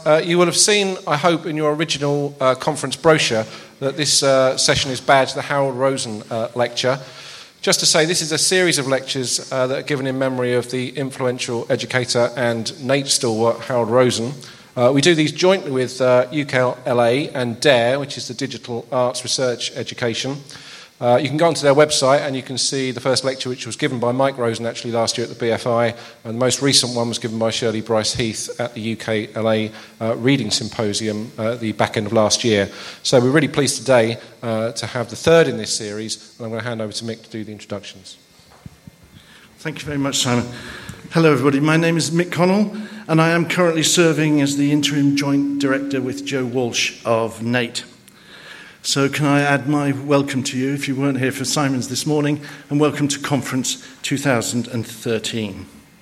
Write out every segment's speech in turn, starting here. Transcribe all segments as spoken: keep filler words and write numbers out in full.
Uh, you will have seen, I hope, in your original uh, conference brochure that this uh, session is badged the Harold Rosen uh, Lecture. Just to say, this is a series of lectures uh, that are given in memory of the influential educator and Nate stalwart Harold Rosen. Uh, we do these jointly with uh, U K L A and DARE, which is the Digital Arts Research Education. Uh, you can go onto their website and you can see the first lecture, which was given by Mike Rosen actually last year at the B F I, and the most recent one was given by Shirley Bryce-Heath at the U K L A uh, Reading Symposium uh, at the back end of last year. So we're really pleased today uh, to have the third in this series, and I'm going to hand over to Mick to do the introductions. Thank you very much, Simon. Hello, everybody. My name is Mick Connell, and I am currently serving as the Interim Joint Director with Joe Walsh of NATE. So can I add my welcome to you if you weren't here for Simon's this morning, and welcome to Conference two thousand thirteen.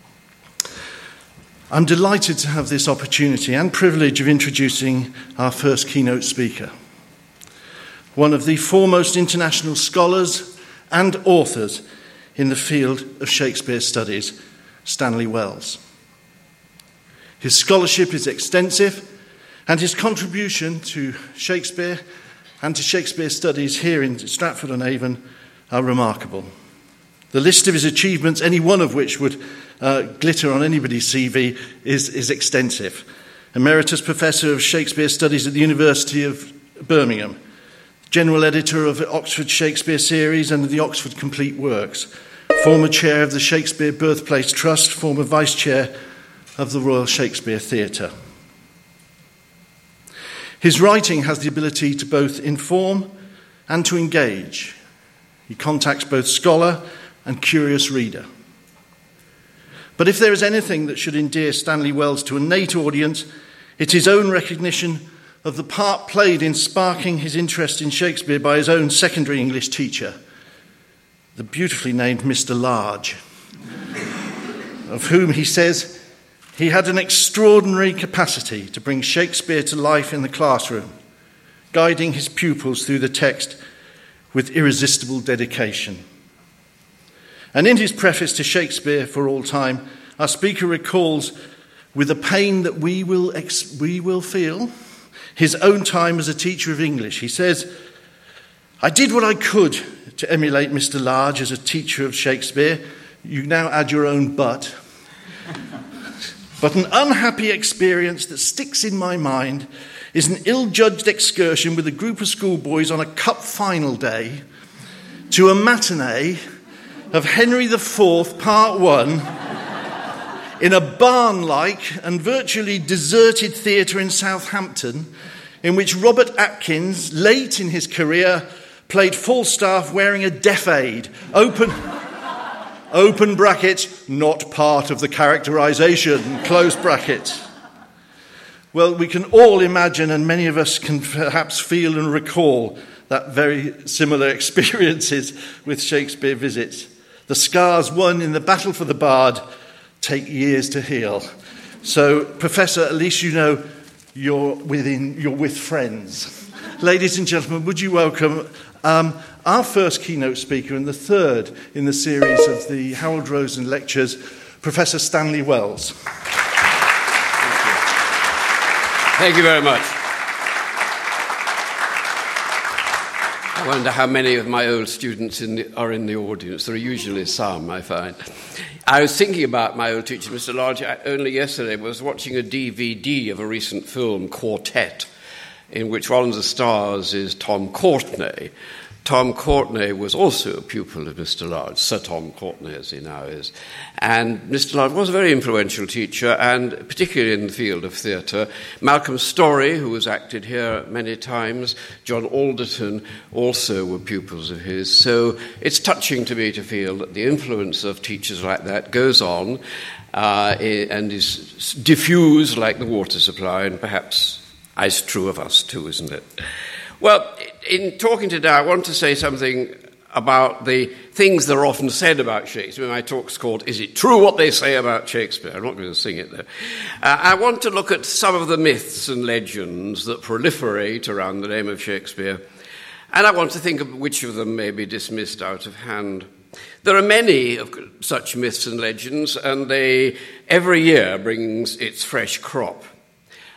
I'm delighted to have this opportunity and privilege of introducing our first keynote speaker, one of the foremost international scholars and authors in the field of Shakespeare studies, Stanley Wells. His scholarship is extensive, and his contribution to Shakespeare and to Shakespeare studies here in Stratford-on-Avon are remarkable. The list of his achievements, any one of which would uh, glitter on anybody's C V, is, is extensive. Emeritus Professor of Shakespeare Studies at the University of Birmingham, General Editor of the Oxford Shakespeare Series and the Oxford Complete Works, former Chair of the Shakespeare Birthplace Trust, former Vice Chair of the Royal Shakespeare Theatre. His writing has the ability to both inform and to engage. He contacts both scholar and curious reader. But if there is anything that should endear Stanley Wells to a NATE audience, it's his own recognition of the part played in sparking his interest in Shakespeare by his own secondary English teacher, the beautifully named Mister Large, of whom he says, he had an extraordinary capacity to bring Shakespeare to life in the classroom, guiding his pupils through the text with irresistible dedication. And in his preface to Shakespeare for All Time, our speaker recalls, with a pain that we will, ex- we will feel, his own time as a teacher of English. He says, I did what I could to emulate Mister Large as a teacher of Shakespeare. You now add your own but. But an unhappy experience that sticks in my mind is an ill-judged excursion with a group of schoolboys on a cup final day to a matinee of Henry the Fourth, Part One, in a barn-like and virtually deserted theatre in Southampton, in which Robert Atkins, late in his career, played Falstaff wearing a deaf aid. Open... Open brackets, not part of the characterisation, close brackets. Well, we can all imagine, and many of us can perhaps feel and recall that very similar experiences with Shakespeare visits. The scars won in the battle for the Bard take years to heal. So, Professor, at least you know you're within, you're with friends. Ladies and gentlemen, would you welcome um, our first keynote speaker and the third in the series of the Harold Rosen lectures, Professor Stanley Wells. Thank you, Thank you very much. I wonder how many of my old students in the, are in the audience. There are usually some, I find. I was thinking about my old teacher, Mister Large, I, only yesterday was watching a D V D of a recent film, Quartet, in which one of the stars is Tom Courtenay. Tom Courtenay was also a pupil of Mister Large, Sir Tom Courtenay as he now is. And Mister Large was a very influential teacher, and particularly in the field of theatre. Malcolm Story, who was acted here many times, John Alderton also were pupils of his. So it's touching to me to feel that the influence of teachers like that goes on uh, and is diffused like the water supply, and perhaps is true of us too, isn't it? Well, in talking today, I want to say something about the things that are often said about Shakespeare. My talk's called, Is It True What They Say About Shakespeare? I'm not going to sing it, though. Uh, I want to look at some of the myths and legends that proliferate around the name of Shakespeare, and I want to think of which of them may be dismissed out of hand. There are many of such myths and legends, and they every year brings its fresh crop.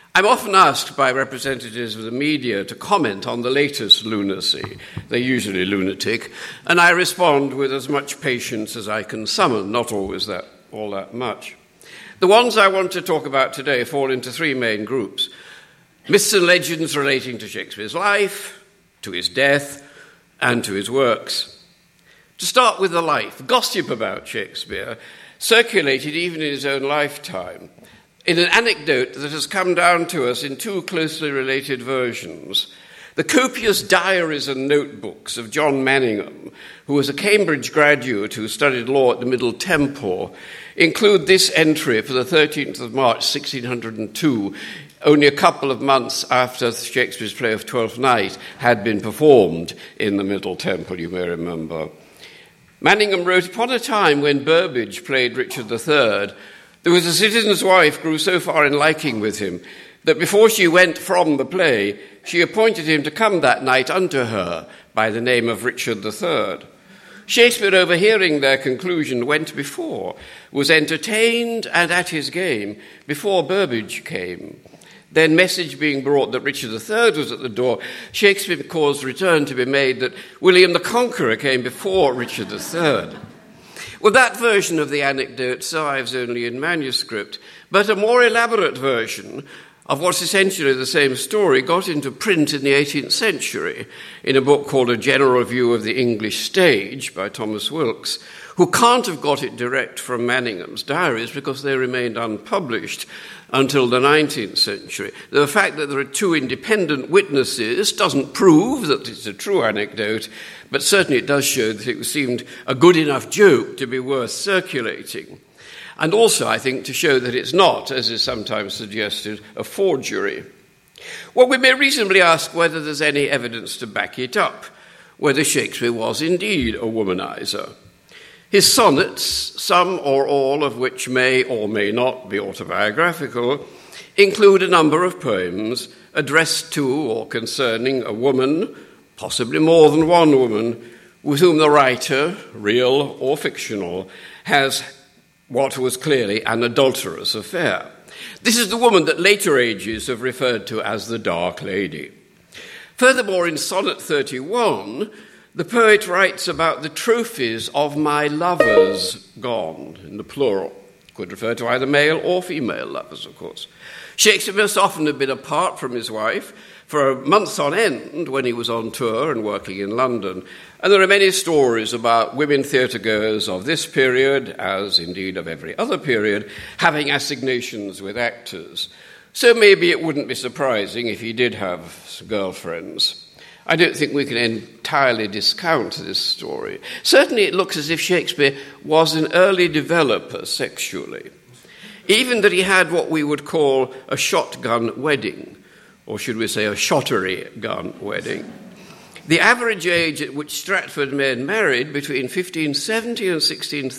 I'm often asked by representatives of the media to comment on the latest lunacy. They're usually lunatic, and I respond with as much patience as I can summon, not always that all that much. The ones I want to talk about today fall into three main groups: myths and legends relating to Shakespeare's life, to his death, and to his works. To start with the life, gossip about Shakespeare circulated even in his own lifetime, in an anecdote that has come down to us in two closely related versions. The copious diaries and notebooks of John Manningham, who was a Cambridge graduate who studied law at the Middle Temple, include this entry for the thirteenth of March, sixteen oh two, only a couple of months after Shakespeare's play of Twelfth Night had been performed in the Middle Temple, you may remember. Manningham wrote, "Upon a time when Burbage played Richard the Third, there was a citizen's wife grew so far in liking with him that before she went from the play, she appointed him to come that night unto her by the name of Richard the Third. Shakespeare, overhearing their conclusion, went before, was entertained and at his game before Burbage came. Then, message being brought that Richard the Third was at the door, Shakespeare caused return to be made that William the Conqueror came before Richard the Third. Well, that version of the anecdote survives only in manuscript, but a more elaborate version of what's essentially the same story got into print in the eighteenth century in a book called A General View of the English Stage by Thomas Wilkes, who can't have got it direct from Manningham's diaries because they remained unpublished until the nineteenth century. The fact that there are two independent witnesses doesn't prove that it's a true anecdote, but certainly it does show that it seemed a good enough joke to be worth circulating. And also, I think, to show that it's not, as is sometimes suggested, a forgery. Well, we may reasonably ask whether there's any evidence to back it up, whether Shakespeare was indeed a womanizer. His sonnets, some or all of which may or may not be autobiographical, include a number of poems addressed to or concerning a woman, possibly more than one woman, with whom the writer, real or fictional, has what was clearly an adulterous affair. This is the woman that later ages have referred to as the Dark Lady. Furthermore, in Sonnet thirty-one, the poet writes about the trophies of my lovers gone, in the plural. Could refer to either male or female lovers, of course. Shakespeare must often have been apart from his wife for months on end when he was on tour and working in London. And there are many stories about women theatre-goers of this period, as indeed of every other period, having assignations with actors. So maybe it wouldn't be surprising if he did have girlfriends. I don't think we can entirely discount this story. Certainly it looks as if Shakespeare was an early developer sexually. Even that he had what we would call a shotgun wedding, or should we say a shottery gun wedding. The average age at which Stratford men married between fifteen seventy and sixteen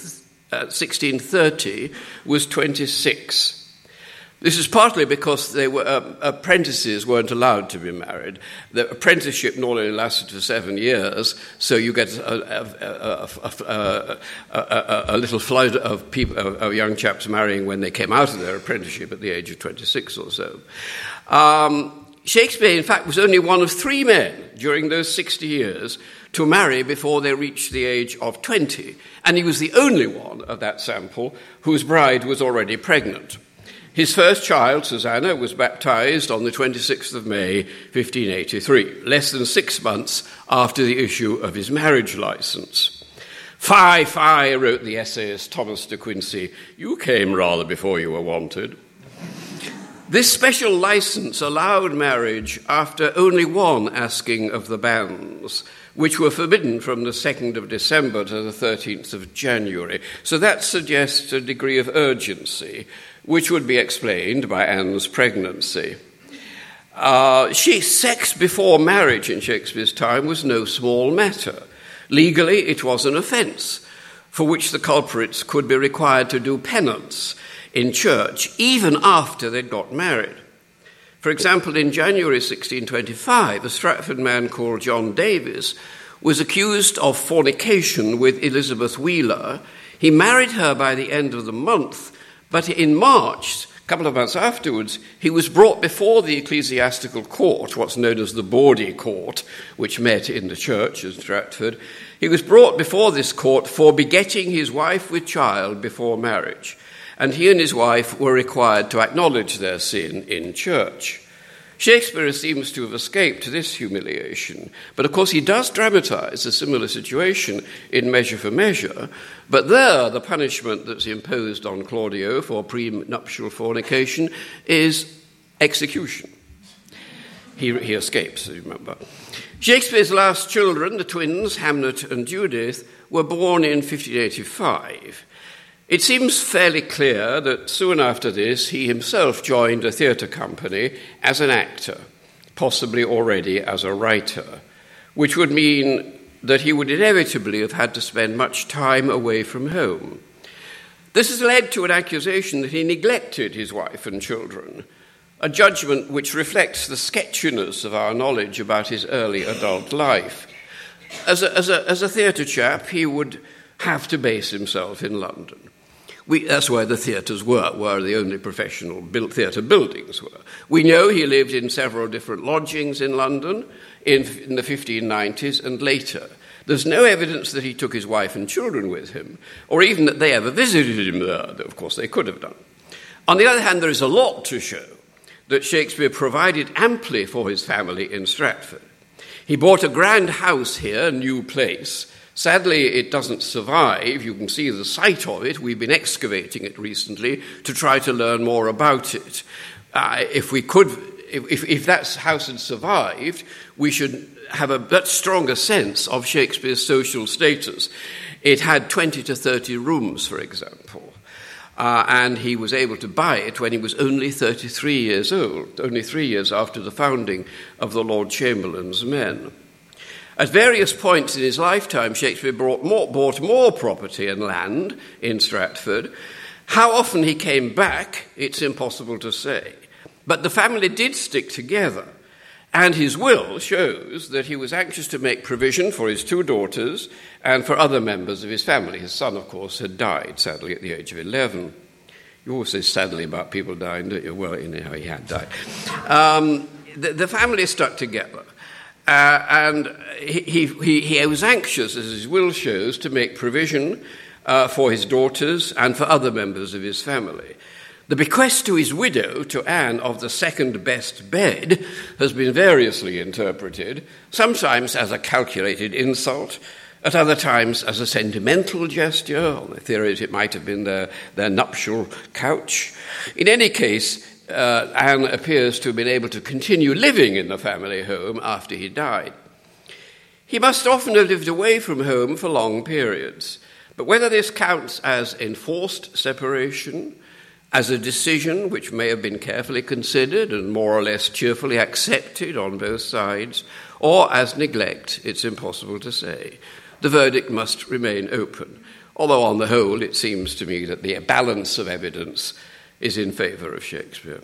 thirty was twenty-six. This is partly because they were, uh, apprentices weren't allowed to be married. The apprenticeship normally lasted for seven years, so you get a, a, a, a, a, a little flood of, people, of young chaps marrying when they came out of their apprenticeship at the age of twenty-six or so. Um, Shakespeare, in fact, was only one of three men during those sixty years to marry before they reached the age of twenty, and he was the only one of that sample whose bride was already pregnant. His first child, Susanna, was baptized on the twenty-sixth of May, fifteen eighty-three, less than six months after the issue of his marriage license. Fie, fie, wrote the essayist Thomas de Quincey, you came rather before you were wanted. This special license allowed marriage after only one asking of the banns, which were forbidden from the second of December to the thirteenth of January. So that suggests a degree of urgency, which would be explained by Anne's pregnancy. Uh, she, sex before marriage in Shakespeare's time was no small matter. Legally, it was an offence, for which the culprits could be required to do penance in church, even after they'd got married. For example, in January sixteen twenty-five, a Stratford man called John Davis was accused of fornication with Elizabeth Wheeler. He married her by the end of the month, but in March couple of months afterwards, he was brought before the ecclesiastical court, what's known as the Bawdy Court, which met in the church in Stratford. He was brought before this court for begetting his wife with child before marriage, and he and his wife were required to acknowledge their sin in church. Shakespeare seems to have escaped this humiliation, but of course he does dramatize a similar situation in Measure for Measure, but there the punishment that's imposed on Claudio for prenuptial fornication is execution. He, he escapes, you remember. Shakespeare's last children, the twins, Hamnet and Judith, were born in fifteen eighty-five. It seems fairly clear that soon after this he himself joined a theatre company as an actor, possibly already as a writer, which would mean that he would inevitably have had to spend much time away from home. This has led to an accusation that he neglected his wife and children, a judgment which reflects the sketchiness of our knowledge about his early adult life. As a, as a, as a theatre chap, he would have to base himself in London. We, that's where the theatres were, where the only professional built theatre buildings were. We know he lived in several different lodgings in London in, in the fifteen nineties and later. There's no evidence that he took his wife and children with him, or even that they ever visited him there, though of course they could have done. On the other hand, there is a lot to show that Shakespeare provided amply for his family in Stratford. He bought a grand house here, New Place. Sadly, it doesn't survive. You can see the site of it. We've been excavating it recently to try to learn more about it. Uh, if we could, if, if that house had survived, we should have a much stronger sense of Shakespeare's social status. It had twenty to thirty rooms, for example, uh, and he was able to buy it when he was only thirty-three years old, only three years after the founding of the Lord Chamberlain's Men. At various points in his lifetime, Shakespeare bought more, bought more property and land in Stratford. How often he came back, it's impossible to say. But the family did stick together, and his will shows that he was anxious to make provision for his two daughters and for other members of his family. His son, of course, had died, sadly, at the age of eleven. You always say sadly about people dying, don't you? Well, you know how he had died. Um, the, the family stuck together. Uh, and he, he, he was anxious, as his will shows, to make provision uh, for his daughters and for other members of his family. The bequest to his widow, to Anne, of the second best bed has been variously interpreted, sometimes as a calculated insult, at other times as a sentimental gesture. On the theories, it might have been their, their nuptial couch. In any case, Uh, Anne appears to have been able to continue living in the family home after he died. He must often have lived away from home for long periods, but whether this counts as enforced separation, as a decision which may have been carefully considered and more or less cheerfully accepted on both sides, or as neglect, it's impossible to say. The verdict must remain open, although on the whole it seems to me that the balance of evidence is in favour of Shakespeare.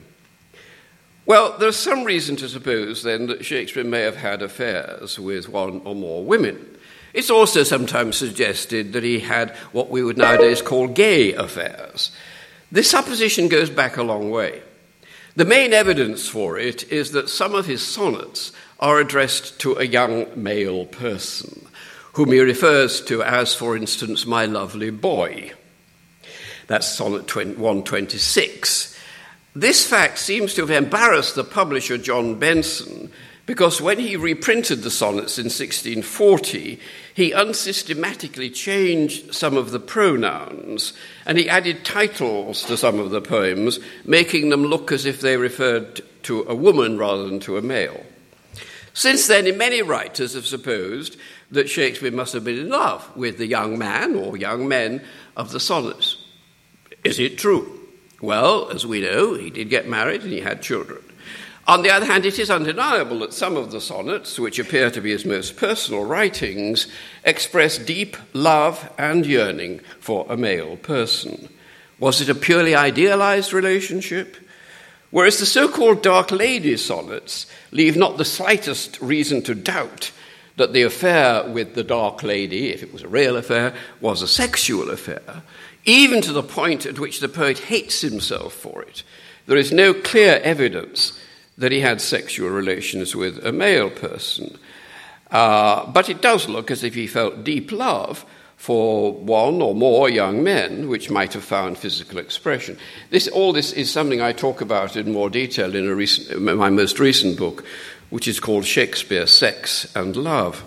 Well, there's some reason to suppose, then, that Shakespeare may have had affairs with one or more women. It's also sometimes suggested that he had what we would nowadays call gay affairs. This supposition goes back a long way. The main evidence for it is that some of his sonnets are addressed to a young male person, whom he refers to as, for instance, my lovely boy. That's sonnet one twenty-six. This fact seems to have embarrassed the publisher John Benson, because when he reprinted the sonnets in sixteen forty, he unsystematically changed some of the pronouns, and he added titles to some of the poems, making them look as if they referred to a woman rather than to a male. Since then, many writers have supposed that Shakespeare must have been in love with the young man or young men of the sonnets. Is it true? Well, as we know, he did get married and he had children. On the other hand, it is undeniable that some of the sonnets, which appear to be his most personal writings, express deep love and yearning for a male person. Was it a purely idealized relationship? Whereas the so-called Dark Lady sonnets leave not the slightest reason to doubt that the affair with the Dark Lady, if it was a real affair, was a sexual affair, even to the point at which the poet hates himself for it, there is no clear evidence that he had sexual relations with a male person. Uh, but it does look as if he felt deep love for one or more young men, which might have found physical expression. This, all this is something I talk about in more detail in a recent, my most recent book, which is called Shakespeare, Sex and Love.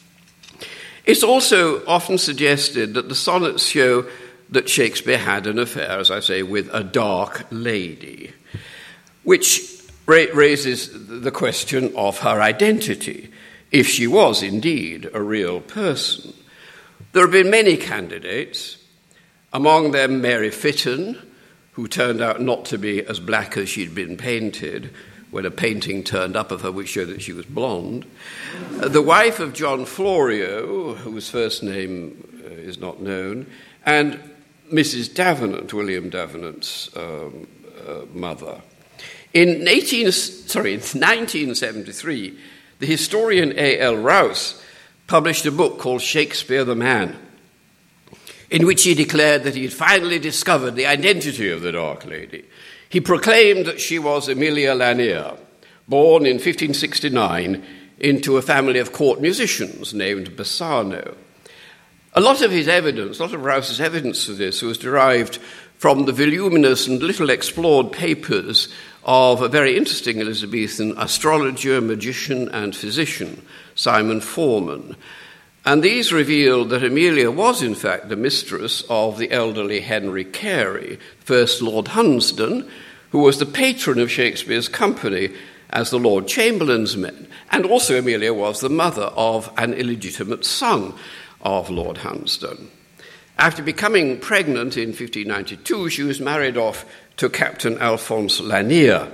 It's also often suggested that the sonnets show that Shakespeare had an affair, as I say, with a dark lady, which ra- raises the question of her identity, if she was indeed a real person. There have been many candidates, among them Mary Fitton, who turned out not to be as black as she'd been painted, when a painting turned up of her which showed that she was blonde. Uh, the wife of John Florio, whose first name uh, is not known, and Missus Davenant, William Davenant's um, uh, mother. In eighteen, sorry, in nineteen seventy-three, the historian A L Rowse published a book called Shakespeare the Man, in which he declared that he had finally discovered the identity of the Dark Lady. He proclaimed that she was Amelia Lanier, born in fifteen sixty-nine into a family of court musicians named Bassano. A lot of his evidence, a lot of Rouse's evidence for this was derived from the voluminous and little explored papers of a very interesting Elizabethan astrologer, magician, and physician, Simon Forman. And these revealed that Amelia was, in fact, the mistress of the elderly Henry Carey, first Lord Hunsdon, who was the patron of Shakespeare's company as the Lord Chamberlain's men. And also Amelia was the mother of an illegitimate son of Lord Hunsdon. After becoming pregnant in fifteen ninety-two, she was married off to Captain Alphonse Lanier.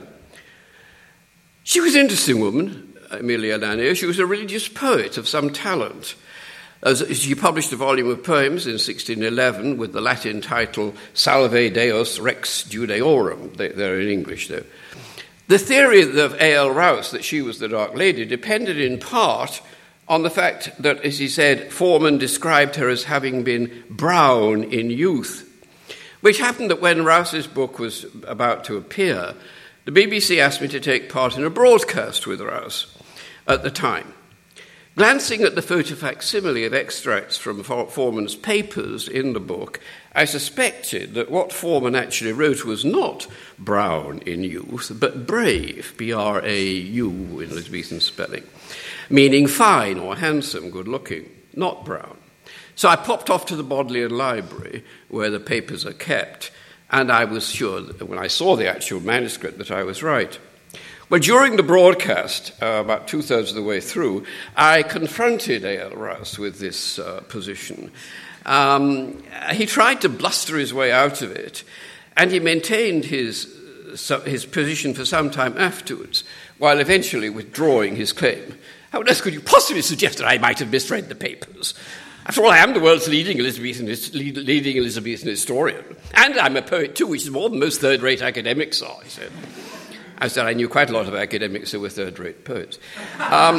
She was an interesting woman, Amelia Lanier. She was a religious poet of some talent. As she published a volume of poems in sixteen eleven with the Latin title Salve Deus Rex Judaeorum. They, they're in English, though. The theory of A L Rowse that she was the Dark Lady depended in part on the fact that, as he said, Forman described her as having been brown in youth, which happened that when Rouse's book was about to appear, the B B C asked me to take part in a broadcast with Rowse at the time. Glancing at the photo facsimile of extracts from Forman's papers in the book, I suspected that what Forman actually wrote was not brown in youth, but brave, B R A U in Elizabethan spelling, meaning fine or handsome, good-looking, not brown. So I popped off to the Bodleian Library, where the papers are kept, and I was sure that when I saw the actual manuscript that I was right. Well, during the broadcast, uh, about two-thirds of the way through, I confronted A L Rowse with this uh, position. Um, he tried to bluster his way out of it, and he maintained his, uh, his position for some time afterwards, while eventually withdrawing his claim. How on earth could you possibly suggest that I might have misread the papers? After all, I am the world's leading Elizabethan, leading Elizabethan historian, and I'm a poet too, which is more than most third-rate academics are, he said. I said I knew quite a lot of academics who were third-rate poets. Um,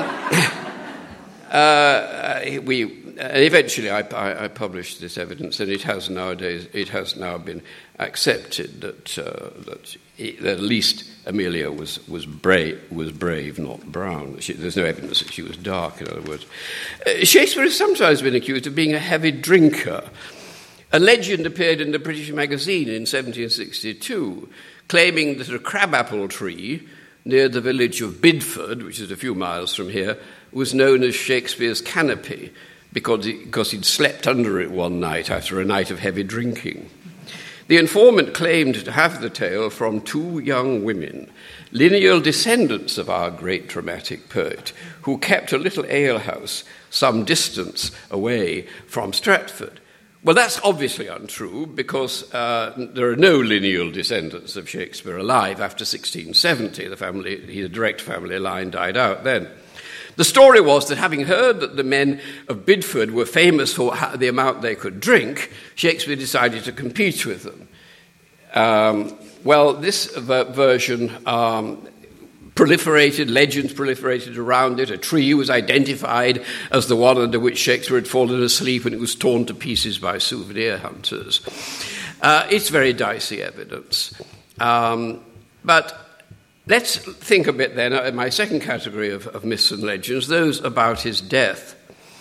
uh, we uh, eventually I, I, I published this evidence, and it has nowadays it has now been accepted that uh, that, it, that at least Amelia was was brave, was brave, not brown. She, there's no evidence that she was dark. In other words, uh, Shakespeare has sometimes been accused of being a heavy drinker. A legend appeared in the British Magazine in seventeen sixty-two. Claiming that a crabapple tree near the village of Bidford, which is a few miles from here, was known as Shakespeare's canopy because, he, because he'd slept under it one night after a night of heavy drinking. The informant claimed to have the tale from two young women, lineal descendants of our great dramatic poet, who kept a little alehouse some distance away from Stratford. Well, that's obviously untrue because uh, there are no lineal descendants of Shakespeare alive after sixteen seventy. The family, the direct family line died out then. The story was that having heard that the men of Bidford were famous for the amount they could drink, Shakespeare decided to compete with them. Um, well, this ver- version um, proliferated, legends proliferated around it. A tree was identified as the one under which Shakespeare had fallen asleep, and it was torn to pieces by souvenir hunters. Uh, it's very dicey evidence. Um, But let's think a bit then, in my second category of, of myths and legends, those about his death.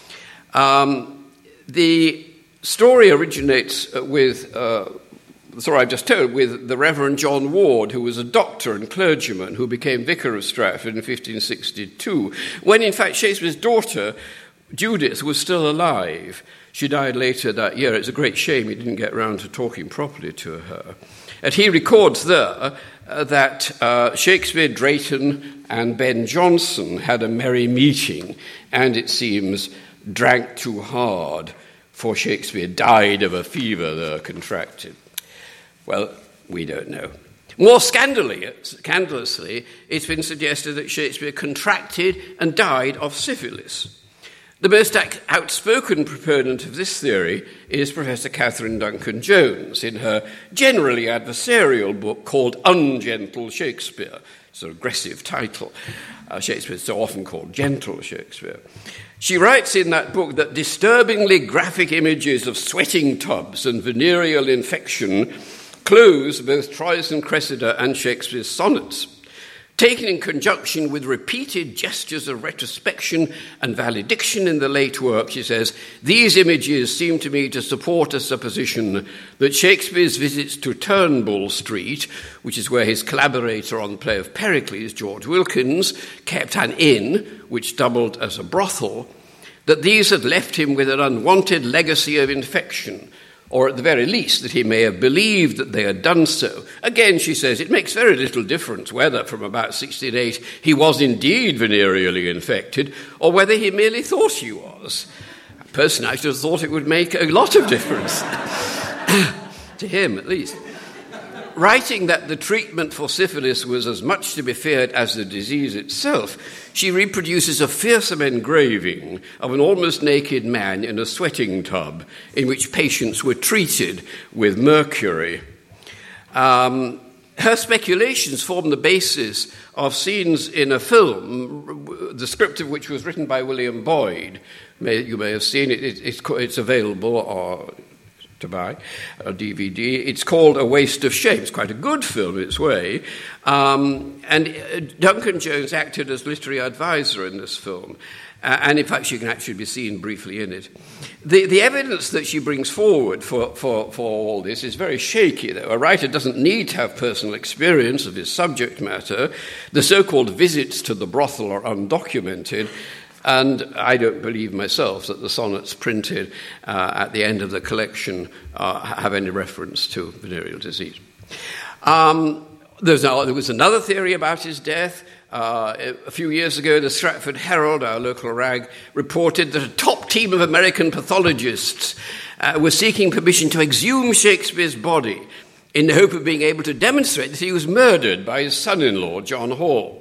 Um, the story originates with, uh, the story I've just told, with the Reverend John Ward, who was a doctor and clergyman who became vicar of Stratford in fifteen sixty-two, when in fact Shakespeare's daughter, Judith, was still alive. She died later that year. It's a great shame he didn't get round to talking properly to her. And he records there uh, that uh, Shakespeare, Drayton, and Ben Jonson had a merry meeting, and it seems drank too hard, for Shakespeare died of a fever there contracted. Well, we don't know. More scandalously, it's been suggested that Shakespeare contracted and died of syphilis. The most outspoken proponent of this theory is Professor Catherine Duncan-Jones in her generally adversarial book called Ungentle Shakespeare. It's an aggressive title. Uh, Shakespeare is so often called Gentle Shakespeare. She writes in that book that disturbingly graphic images of sweating tubs and venereal infection close both Troilus and Cressida and Shakespeare's sonnets. Taken in conjunction with repeated gestures of retrospection and valediction in the late work, she says, these images seem to me to support a supposition that Shakespeare's visits to Turnbull Street, which is where his collaborator on the play of Pericles, George Wilkins, kept an inn, which doubled as a brothel, that these had left him with an unwanted legacy of infection, or at the very least that he may have believed that they had done so. Again, she says, it makes very little difference whether from about sixteen oh eight he was indeed venereally infected or whether he merely thought he was. Personally, I should have thought it would make a lot of difference, to him at least. Writing that the treatment for syphilis was as much to be feared as the disease itself, she reproduces a fearsome engraving of an almost naked man in a sweating tub in which patients were treated with mercury. Um, her speculations form the basis of scenes in a film, the script of which was written by William Boyd. May, you may have seen it. it it's, it's available or to buy a D V D. It's called A Waste of Shame. It's quite a good film in its way. Um, and uh, Duncan-Jones acted as literary advisor in this film. Uh, and in fact, she can actually be seen briefly in it. The, the evidence that she brings forward for, for, for all this is very shaky, though. A writer doesn't need to have personal experience of his subject matter. The so-called visits to the brothel are undocumented. And I don't believe myself that the sonnets printed uh, at the end of the collection uh, have any reference to venereal disease. Um, there's now, there was another theory about his death. Uh, a few years ago, the Stratford Herald, our local rag, reported that a top team of American pathologists uh, were seeking permission to exhume Shakespeare's body in the hope of being able to demonstrate that he was murdered by his son-in-law, John Hall.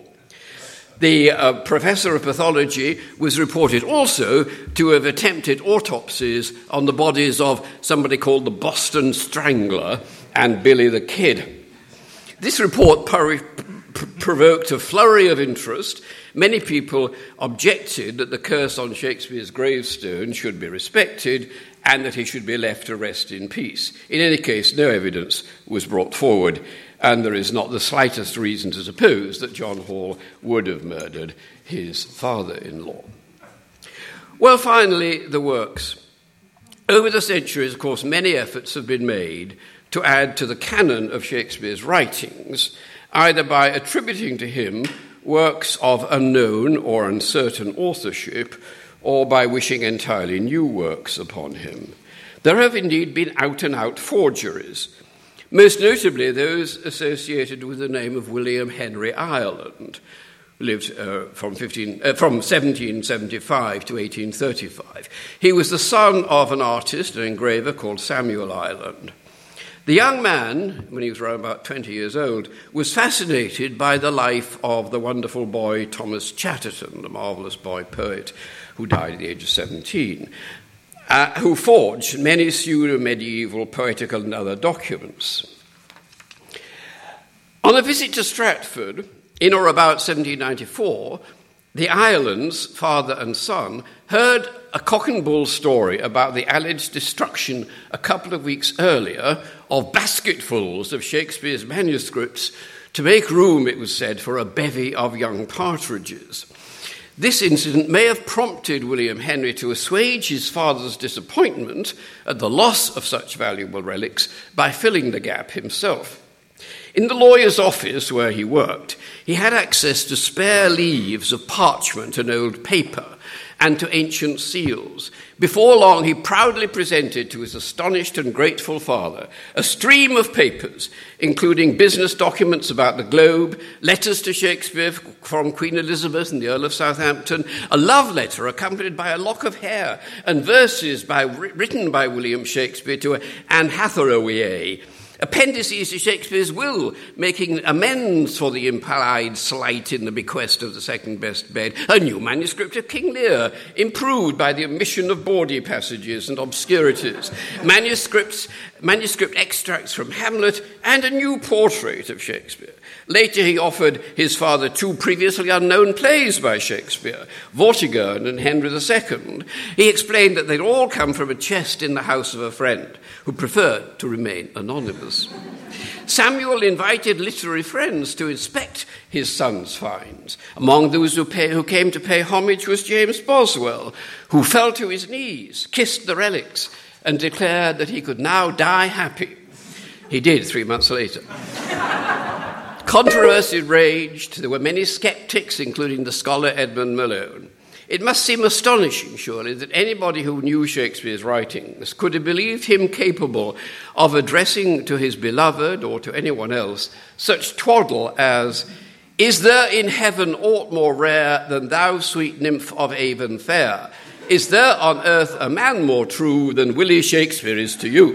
The uh, professor of pathology was reported also to have attempted autopsies on the bodies of somebody called the Boston Strangler and Billy the Kid. This report pur- pr- provoked a flurry of interest. Many people objected that the curse on Shakespeare's gravestone should be respected and that he should be left to rest in peace. In any case, no evidence was brought forward, and there is not the slightest reason to suppose that John Hall would have murdered his father-in-law. Well, finally, the works. Over the centuries, of course, many efforts have been made to add to the canon of Shakespeare's writings, either by attributing to him works of unknown or uncertain authorship, or by wishing entirely new works upon him. There have indeed been out-and-out forgeries, most notably those associated with the name of William Henry Ireland, who lived uh, from, fifteen, uh, from seventeen seventy-five to eighteen thirty-five. He was the son of an artist, an engraver called Samuel Ireland. The young man, when he was around about twenty years old, was fascinated by the life of the wonderful boy Thomas Chatterton, the marvellous boy poet who died at the age of seventeen, uh, who forged many pseudo-medieval poetical and other documents. On a visit to Stratford, in or about seventeen ninety-four, the Irelands, father and son, heard a cock and bull story about the alleged destruction a couple of weeks earlier of basketfuls of Shakespeare's manuscripts to make room, it was said, for a bevy of young partridges. This incident may have prompted William Henry to assuage his father's disappointment at the loss of such valuable relics by filling the gap himself. In the lawyer's office where he worked, he had access to spare leaves of parchment and old paper, and to ancient seals. Before long, he proudly presented to his astonished and grateful father a stream of papers, including business documents about the globe, letters to Shakespeare from Queen Elizabeth and the Earl of Southampton, a love letter accompanied by a lock of hair, and verses by, written by William Shakespeare to Anne Hathaway, appendices to Shakespeare's will, making amends for the implied slight in the bequest of the second-best bed, a new manuscript of King Lear, improved by the omission of bawdy passages and obscurities, manuscripts, manuscript extracts from Hamlet, and a new portrait of Shakespeare. Later, he offered his father two previously unknown plays by Shakespeare, Vortigern and Henry the Second. He explained that they'd all come from a chest in the house of a friend who preferred to remain anonymous. Samuel invited literary friends to inspect his son's finds. Among those who, pay, who came to pay homage was James Boswell, who fell to his knees, kissed the relics, and declared that he could now die happy. He did three months later. Controversy raged. There were many skeptics, including the scholar Edmund Malone. It must seem astonishing, surely, that anybody who knew Shakespeare's writings could have believed him capable of addressing to his beloved or to anyone else such twaddle as, "Is there in heaven aught more rare than thou, sweet nymph of Avon fair? Is there on earth a man more true than Willie Shakespeare is to you?"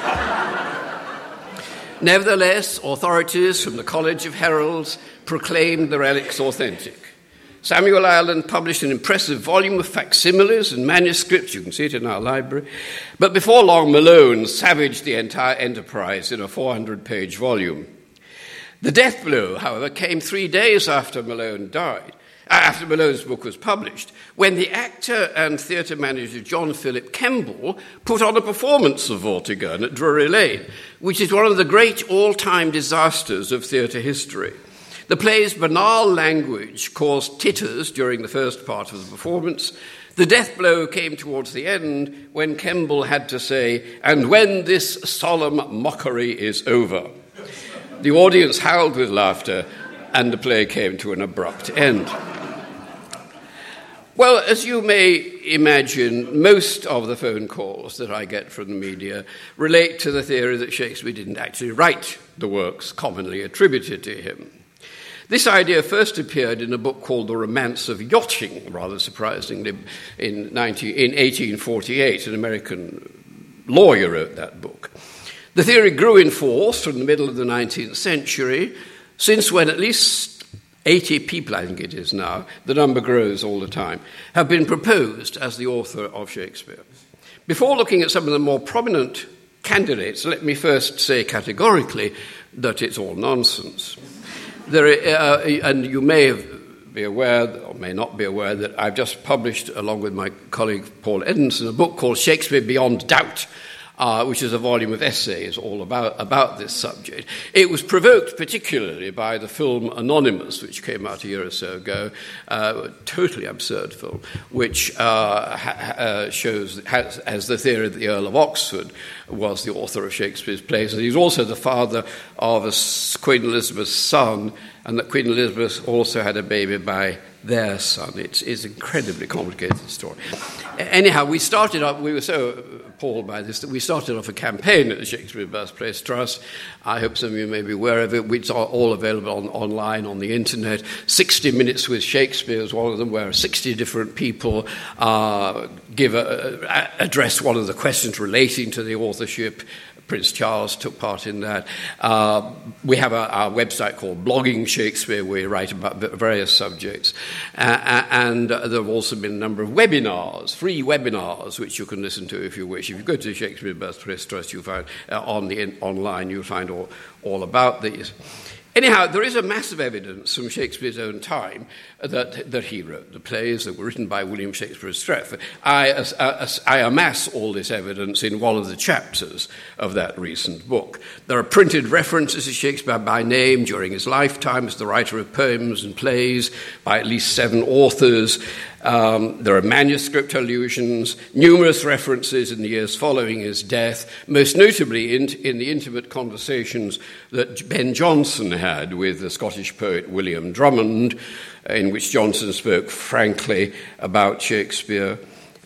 Nevertheless, authorities from the College of Heralds proclaimed the relics authentic. Samuel Ireland published an impressive volume of facsimiles and manuscripts. You can see it in our library. But before long, Malone savaged the entire enterprise in a four hundred page volume. The death blow, however, came three days after Malone died, after Malone's book was published, when the actor and theatre manager John Philip Kemble put on a performance of Vortigern at Drury Lane, which is one of the great all-time disasters of theatre history. The play's banal language caused titters during the first part of the performance. The death blow came towards the end when Kemble had to say, "And when this solemn mockery is over." The audience howled with laughter, and the play came to an abrupt end. Well, as you may imagine, most of the phone calls that I get from the media relate to the theory that Shakespeare didn't actually write the works commonly attributed to him. This idea first appeared in a book called The Romance of Yachting, rather surprisingly, in, nineteen, in eighteen forty-eight. An American lawyer wrote that book. The theory grew in force from the middle of the nineteenth century, since when at least eighty people, I think it is now, the number grows all the time, have been proposed as the author of Shakespeare. Before looking at some of the more prominent candidates, let me first say categorically that it's all nonsense. There are, uh, and you may be aware, or may not be aware, that I've just published, along with my colleague Paul Edmondson, a book called Shakespeare Beyond Doubt, Uh, which is a volume of essays all about, about this subject. It was provoked particularly by the film Anonymous, which came out a year or so ago, uh, a totally absurd film, which uh, ha- uh, shows, has, has the theory that the Earl of Oxford was the author of Shakespeare's plays, and he's also the father of a Queen Elizabeth's son, and that Queen Elizabeth also had a baby by their son. It's, it's an incredibly complicated story. Anyhow, we started up, we were so appalled by this that we started off a campaign at the Shakespeare Birthplace Trust. I hope some of you may be aware of it. It's all available on, online on the internet. sixty minutes with Shakespeare is one of them, where sixty different people uh, give a, a, address one of the questions relating to the authorship. Prince Charles took part in that. Uh, we have a, our website called Blogging Shakespeare, where we write about various subjects. Uh, and uh, there have also been a number of webinars, free webinars, which you can listen to if you wish. If you go to Shakespeare Birthplace Trust, you'll find uh, on the in, online, you'll find all, all about these. Anyhow, there is a massive evidence from Shakespeare's own time that, that he wrote, the plays that were written by William Shakespeare of Stratford. I, as, as, I amass all this evidence in one of the chapters of that recent book. There are printed references to Shakespeare by name during his lifetime as the writer of poems and plays by at least seven authors. Um, there are manuscript allusions, numerous references in the years following his death, most notably in, in the intimate conversations that Ben Jonson had with the Scottish poet William Drummond, in which Jonson spoke frankly about Shakespeare.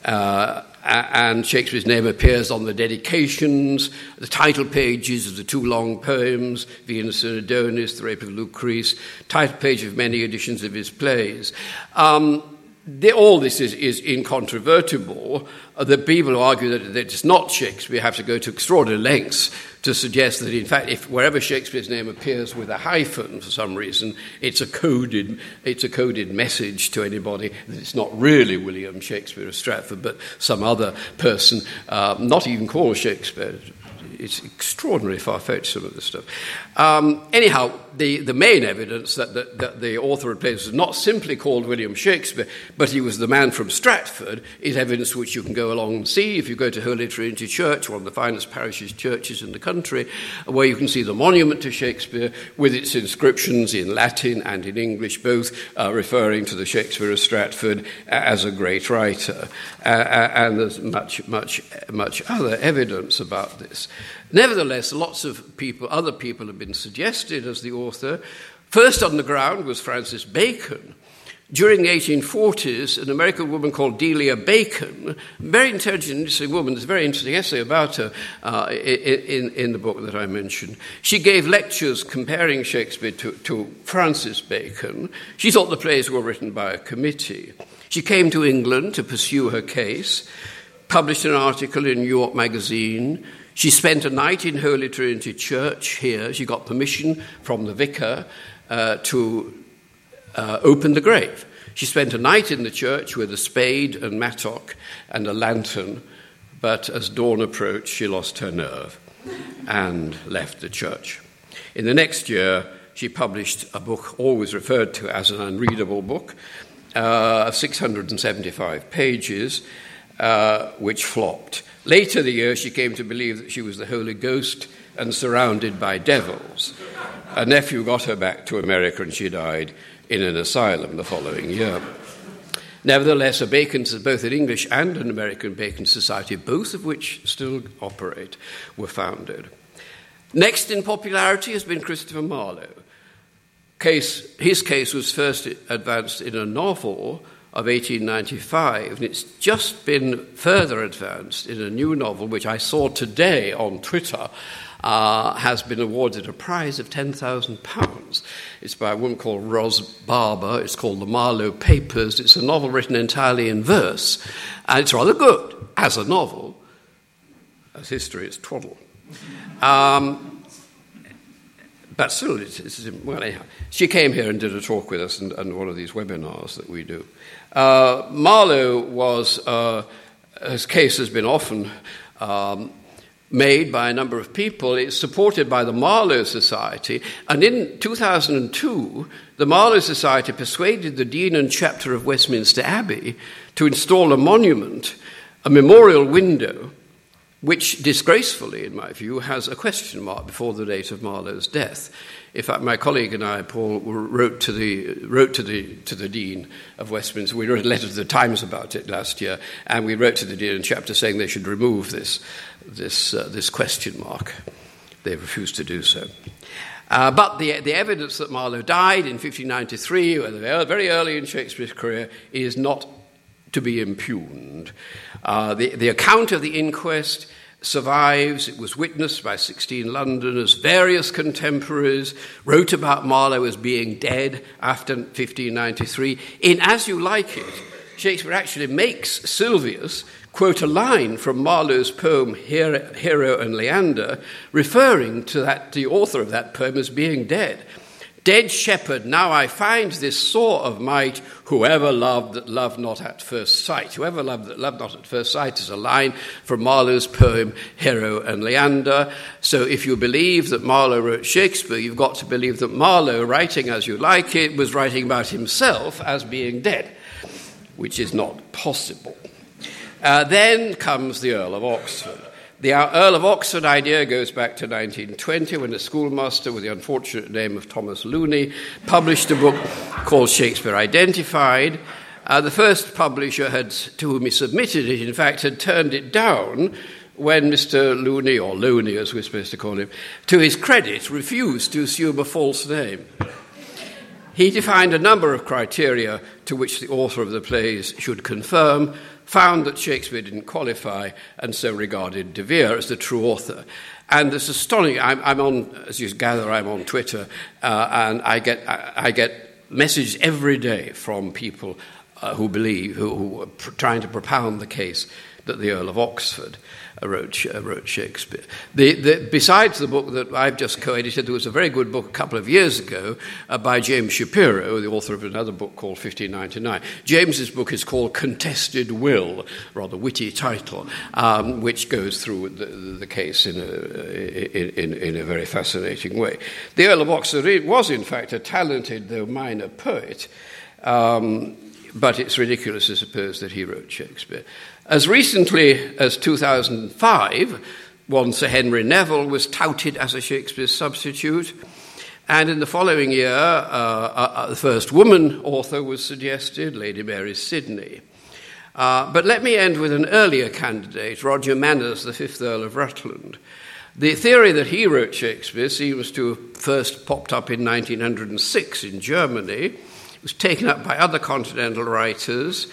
Uh, and Shakespeare's name appears on the dedications, the title pages of the two long poems, Venus and Adonis, The Rape of Lucrece, title page of many editions of his plays. Um, The, all this is, is incontrovertible. Uh, the people who argue that, that it's not Shakespeare have to go to extraordinary lengths to suggest that, in fact, if wherever Shakespeare's name appears with a hyphen for some reason, it's a coded, it's a coded message to anybody that it's not really William Shakespeare of Stratford, but some other person, uh, not even called Shakespeare. It's extraordinarily far-fetched, some of this stuff. Um, anyhow, the, the main evidence that the, that the author of plays was not simply called William Shakespeare, but he was the man from Stratford, is evidence which you can go along and see if you go to Holy Trinity Church, one of the finest parishes churches in the country, where you can see the monument to Shakespeare with its inscriptions in Latin and in English, both uh, referring to the Shakespeare of Stratford as a great writer. Uh, and there's much, much, much other evidence about this. Nevertheless, lots of people, other people have been suggested as the author. First on the ground was Francis Bacon. During the eighteen forties, an American woman called Delia Bacon, a very intelligent, interesting woman, there's a very interesting essay about her uh, in, in the book that I mentioned. She gave lectures comparing Shakespeare to, to Francis Bacon. She thought the plays were written by a committee. She came to England to pursue her case, published an article in New York Magazine. She spent a night in Holy Trinity Church here. She got permission from the vicar uh, to uh, open the grave. She spent a night in the church with a spade and mattock and a lantern, but as dawn approached, she lost her nerve and left the church. In the next year, she published a book always referred to as an unreadable book, uh, of six hundred seventy-five pages, uh, which flopped. Later the year, she came to believe that she was the Holy Ghost and surrounded by devils. A nephew got her back to America, and she died in an asylum the following year. Nevertheless, a Bacon, both an English and an American Bacon Society, both of which still operate, were founded. Next in popularity has been Christopher Marlowe. Case, his case was first advanced in a novel of eighteen ninety-five, and it's just been further advanced in a new novel, which I saw today on Twitter, uh, has been awarded a prize of ten thousand pounds. It's by a woman called Ros Barber. It's called The Marlowe Papers. It's a novel written entirely in verse, and it's rather good as a novel. As history, it's twaddle. Um, but still, it's, it's, well, anyhow. She came here and did a talk with us and, and one of these webinars that we do. Uh, Marlowe was, uh, his case has been often um, made by a number of people. It's supported by the Marlowe Society, and in two thousand two, the Marlowe Society persuaded the Dean and Chapter of Westminster Abbey to install a monument, a memorial window, which disgracefully, in my view, has a question mark before the date of Marlowe's death. In fact, my colleague and I, Paul, wrote to the wrote to the to the Dean of Westminster. We wrote a letter to the Times about it last year, and we wrote to the Dean and Chapter saying they should remove this this uh, this question mark. They refused to do so. Uh, but the the evidence that Marlowe died in fifteen ninety-three, very early in Shakespeare's career, is not to be impugned. Uh, the, the account of the inquest survives. It was witnessed by sixteen Londoners. Various contemporaries wrote about Marlowe as being dead after fifteen ninety-three. In As You Like It, Shakespeare actually makes Sylvius quote a line from Marlowe's poem Hero and Leander, referring to that the author of that poem as being dead. Dead shepherd, now I find this sore of might, whoever loved that loved not at first sight. Whoever loved that loved not at first sight is a line from Marlowe's poem, Hero and Leander. So if you believe that Marlowe wrote Shakespeare, you've got to believe that Marlowe, writing as you like it, was writing about himself as being dead, which is not possible. Uh, then comes the Earl of Oxford. The Earl of Oxford idea goes back to nineteen twenty, when a schoolmaster with the unfortunate name of Thomas Looney published a book called Shakespeare Identified. Uh, the first publisher had, to whom he submitted it, in fact, had turned it down when Mister Looney, or Looney as we're supposed to call him, to his credit, refused to assume a false name. He defined a number of criteria to which the author of the plays should conform, found that Shakespeare didn't qualify, and so regarded De Vere as the true author. And it's astonishing. I'm, I'm on, as you gather, I'm on Twitter, uh, and I get I, I get messages every day from people uh, who believe, who, who are pr- trying to propound the case that the Earl of Oxford wrote, uh, wrote Shakespeare. The, the, besides the book that I've just co-edited, there was a very good book a couple of years ago uh, by James Shapiro, the author of another book called fifteen ninety-nine. James's book is called Contested Will, rather witty title, um, which goes through the, the case in a, in, in a very fascinating way. The Earl of Oxford was, in fact, a talented, though minor poet, um, but it's ridiculous to suppose that he wrote Shakespeare. As recently as two thousand five, one Sir Henry Neville was touted as a Shakespeare substitute, and in the following year, uh, uh, the first woman author was suggested, Lady Mary Sidney. Uh, but let me end with an earlier candidate, Roger Manners, the fifth Earl of Rutland. The theory that he wrote Shakespeare seems to have first popped up in nineteen oh six in Germany. It was taken up by other continental writers.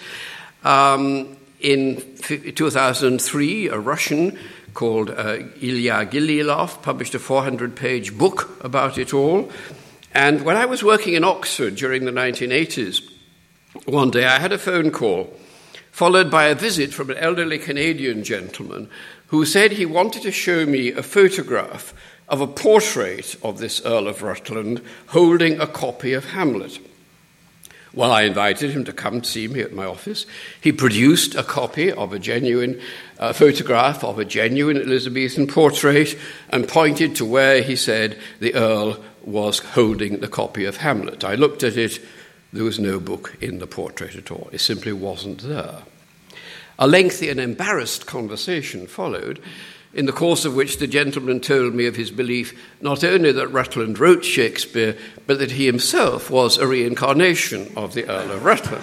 Um, In two thousand three, a Russian called uh, Ilya Gililov published a four hundred page book about it all. And when I was working in Oxford during the nineteen eighties, one day I had a phone call, followed by a visit from an elderly Canadian gentleman who said he wanted to show me a photograph of a portrait of this Earl of Rutland holding a copy of Hamlet. Well, I invited him to come see me at my office. He produced a copy of a genuine uh, photograph of a genuine Elizabethan portrait and pointed to where he said the Earl was holding the copy of Hamlet. I looked at it. There was no book in the portrait at all. It simply wasn't there. A lengthy and embarrassed conversation followed, in the course of which the gentleman told me of his belief not only that Rutland wrote Shakespeare, but that he himself was a reincarnation of the Earl of Rutland.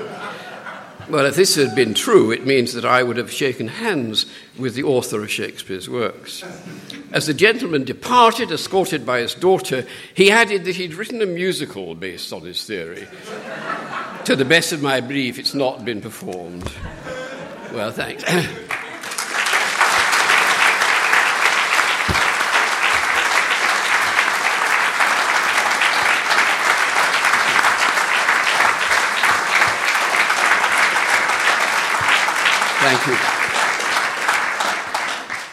Well, if this had been true, it means that I would have shaken hands with the author of Shakespeare's works. As the gentleman departed, escorted by his daughter, he added that he'd written a musical based on his theory. To the best of my belief, it's not been performed. Well, thanks. Thank you.